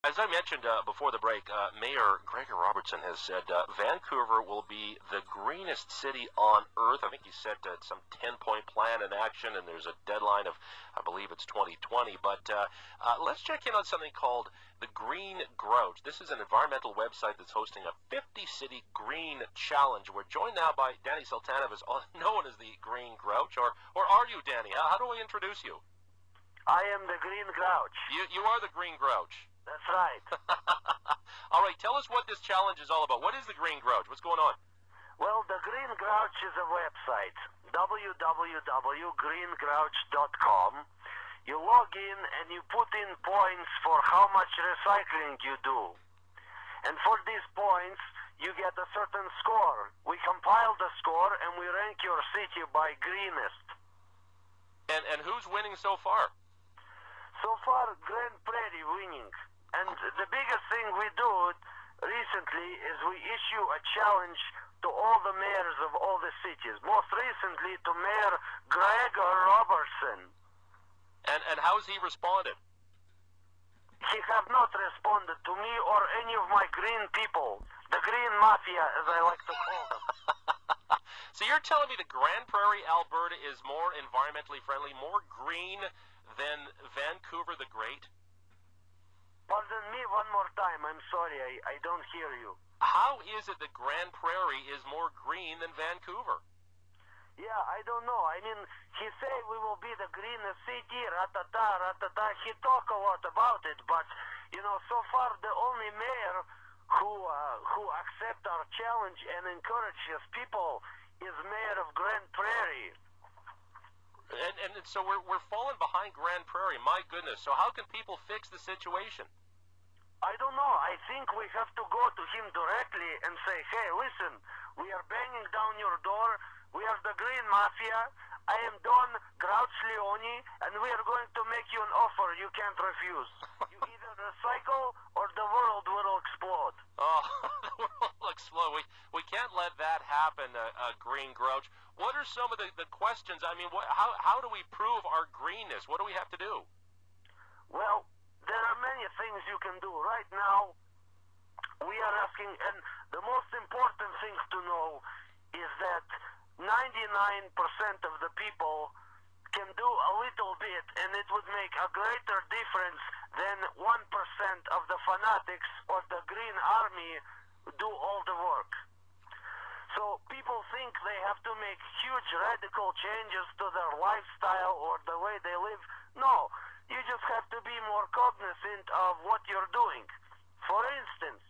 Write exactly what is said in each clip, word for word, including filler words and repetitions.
As I mentioned uh, before the break, uh, Mayor Gregor Robertson has said uh, Vancouver will be the greenest city on Earth. I think he set uh, some ten-point plan in action, and there's a deadline of, I believe it's twenty twenty. But uh, uh, let's check in on something called the Green Grouch. This is an environmental website that's hosting a fifty-city green challenge. We're joined now by Danny Sultanov, is known as the Green Grouch. Or, or are you, Danny? How, how do I introduce you? I am the Green Grouch. You, you are the Green Grouch. That's right. All right, tell us what this challenge is all about. What is the Green Grouch? What's going on? Well, the Green Grouch is a website, w w w dot green grouch dot com. You log in and you put in points for how much recycling you do. And for these points, you get a certain score. We compile the score and we rank your city by greenest. And, and who's winning so far? So far, Grand Prairie winning. And the biggest thing we do recently is we issue a challenge to all the mayors of all the cities. Most recently to Mayor Gregor Robertson. And and how's he responded? He have not responded to me or any of my green people. The Green Mafia, as I like to call them. So you're telling me that Grand Prairie, Alberta is more environmentally friendly, more green than Vancouver the Great? Pardon me one more time. I'm sorry. I, I don't hear you. How is it that Grand Prairie is more green than Vancouver? Yeah, I don't know. I mean, he say we will be the greenest city, ratata, ratata. He talk a lot about it, but, you know, so far the only mayor who uh, who accept our challenge and encourages people is Mayor of Grand Prairie. And, and so we're, we're falling behind Grand Prairie. My goodness. So how can people fix the situation? I don't know. I think we have to go to him directly and say, hey, listen, we are banging down your door. We are the Green Mafia. I am Don Grouch Leone, and we are going to make you an offer you can't refuse. You either recycle or the world will explode. Oh, the world will explode. We, we can't let that happen, uh, uh, Green Grouch. What are some of the, the questions? I mean, what, how, how do we prove our greenness? What do we have to do? Well, there are many things you can do. Right now, we are asking, and the most important thing to know is that ninety-nine percent of the people can do a little bit, and it would make a greater difference than one percent of the fanatics or the Green Army do all the work. So people think they have to make huge radical changes to their lifestyle or the way they live. No, you just have to be more cognizant of what you're doing. For instance,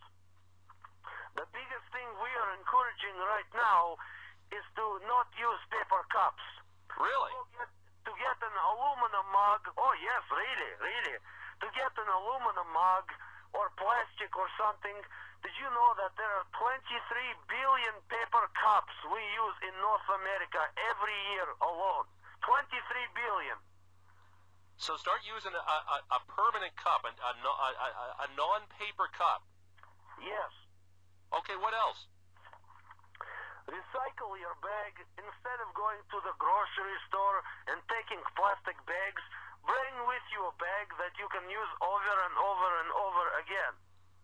the biggest thing we are encouraging right now is to not use paper cups. Really? To get, to get an aluminum mug, oh yes, really, really. To get an aluminum mug or plastic or something, did you know that there are twenty-three billion paper cups we use in North America every year alone? twenty-three billion. So start using a, a, a permanent cup, a, a, a, a non-paper cup. Yes. Okay, what else? Recycle your bag. Instead of going to the grocery store and taking plastic bags, bring with you a bag that you can use over and over and over again.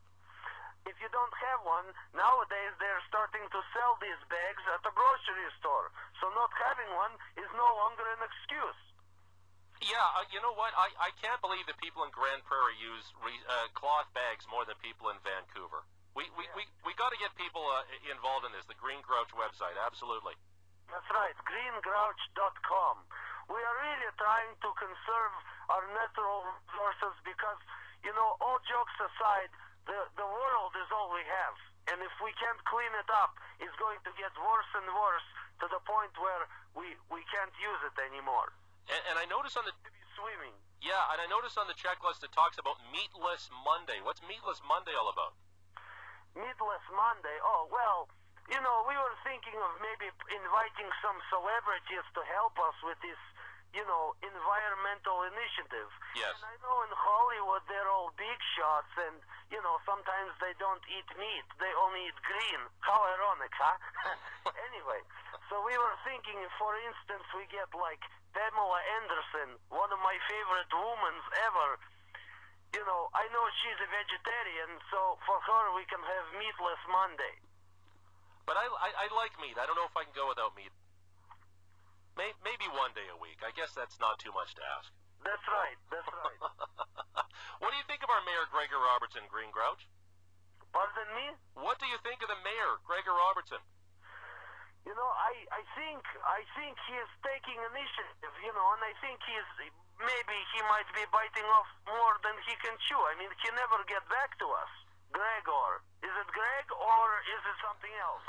If you don't have one, nowadays they're starting to sell these bags at the grocery store. So not having one is no longer an excuse. Yeah, uh, you know what? I, I can't believe that people in Grand Prairie use re, uh, cloth bags more than people in Vancouver. We we, Yeah. we, we got to get people uh, involved in this, the Green Grouch website, absolutely. That's right, green grouch dot com. We are really trying to conserve our natural resources because, you know, all jokes aside, the, the world is all we have. And if we can't clean it up, it's going to get worse and worse to the point where we, we can't use it anymore. And, and I notice on the... To be swimming. Yeah, and I notice on the checklist it talks about Meatless Monday. What's Meatless Monday all about? Meatless Monday. Oh, well, you know, we were thinking of maybe inviting some celebrities to help us with this, you know, environmental initiative. Yes. And I know in Hollywood they're all big shots and, you know, sometimes they don't eat meat. They only eat green. How ironic, huh? Anyway, so we were thinking if, for instance, we get like Pamela Anderson, one of my favorite women ever, you know, I know she's a vegetarian, so for her we can have meatless Monday. But I, I, I like meat. I don't know if I can go without meat. May, maybe one day a week. I guess that's not too much to ask. That's right. That's right. What do you think of our mayor, Gregor Robertson, Green Grouch? Pardon me? What do you think of the mayor, Gregor Robertson? You know, I, I think I think he is taking initiative, you know, and I think he's maybe he might be biting off more than he can chew. I mean, he never get back to us. Gregor. Is it Greg or is it something else?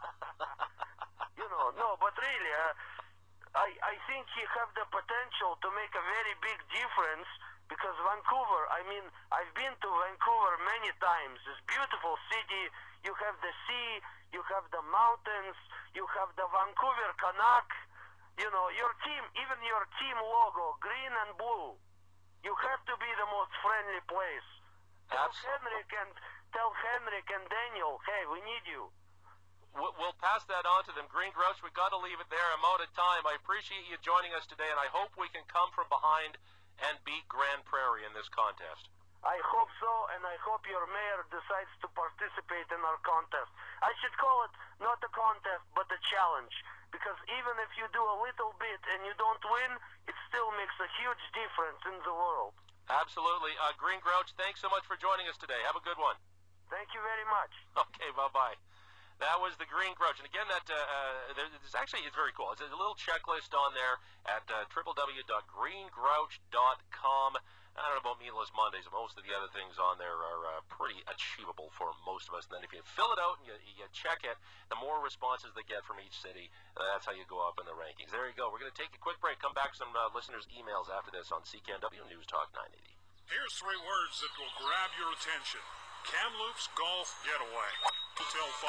You know, no, but really, uh, I, I think he have the potential to make a very big difference because Vancouver, I mean, I've been to Vancouver many times. It's a beautiful city. You have the sea, you have the mountains, you have the Vancouver Canuck. You know, your team, even your team logo, green and blue. You have to be the most friendly place. Tell Henrik and tell Henrik and Daniel, hey, we need you. We'll pass that on to them. Green Grouch, we've got to leave it there. I'm out of time. I appreciate you joining us today, and I hope we can come from behind and beat Grand Prairie in this contest. I hope so, and I hope your mayor decides to participate in our contest. I should call it not a contest, but a challenge, because even if you do a little bit and you don't win, it still makes a huge difference in the world. Absolutely. Uh, Green Grouch, thanks so much for joining us today. Have a good one. Thank you very much. Okay, bye-bye. That was the Green Grouch. And again, that uh, uh, there's actually, it's very cool. It's a little checklist on there at uh, w w w dot green grouch dot com. I don't know about Meatless Mondays, but most of the other things on there are uh, pretty achievable for most of us. And then if you fill it out and you, you check it, the more responses they get from each city, uh, that's how you go up in the rankings. There you go. We're going to take a quick break. Come back some uh, listeners' emails after this on C K N W News Talk nine eighty. Here's three words that will grab your attention. Kamloops Golf Getaway. Hotel